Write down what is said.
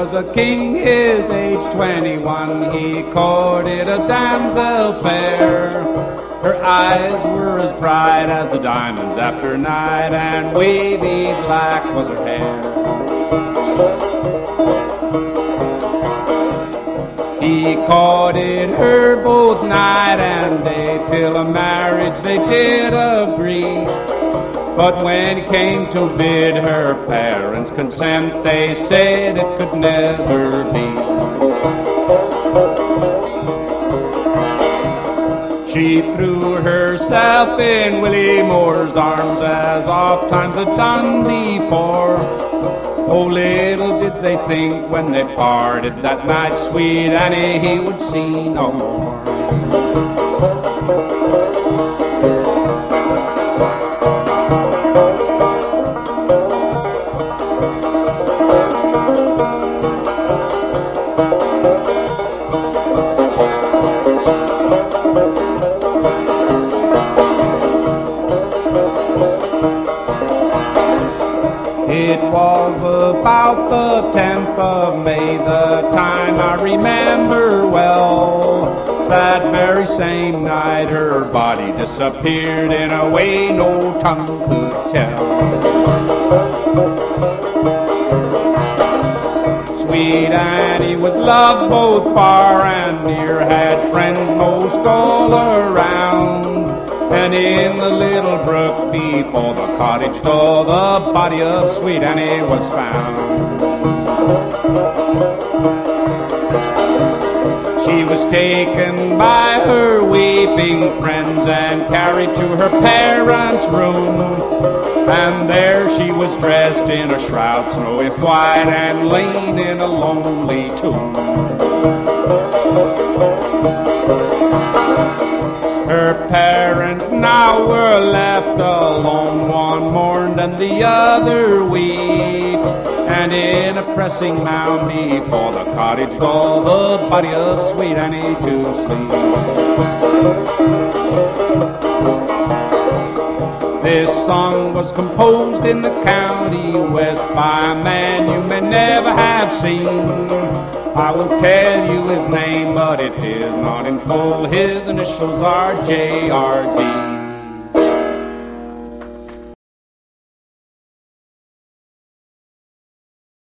was a king, his age 21. He courted a damsel fair. Her eyes were as bright as the diamonds after night, and wavy black was her hair. He courted her both night and day, till a marriage they did agree. But when it came to bid her parents consent, they said it could never be. She threw herself in Willie Moore's arms, as oft times had done before. Oh, little did they think when they parted that night, sweet Annie he would see no more. It was about the 10th of May, the time I remember well. That very same night her body disappeared in a way no tongue could tell. Sweet Annie was loved both far and near, had friends most all around. And in the little brook before the cottage door, the body of sweet Annie was found. She was taken by her weeping friends and carried to her parents' room. And there she was dressed in a shroud snowy white and laid in a lonely tomb. Her parents now were left alone, one mourned and the other weep. And in a pressing mound before the cottage door, the body of sweet Annie to sleep. This song was composed in the county west by a man you may never have seen. I will tell you his name, but it is not in full. His initials are J.R.D.